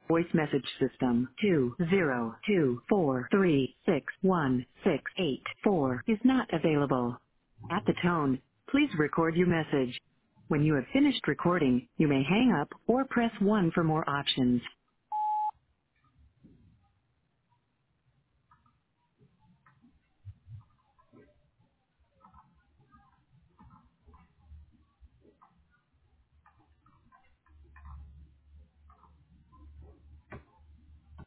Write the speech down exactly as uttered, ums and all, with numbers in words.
voice message system two zero two four three six one six eight four is not available. At the tone, please record your message. When you have finished recording, you may hang up or press one for more options.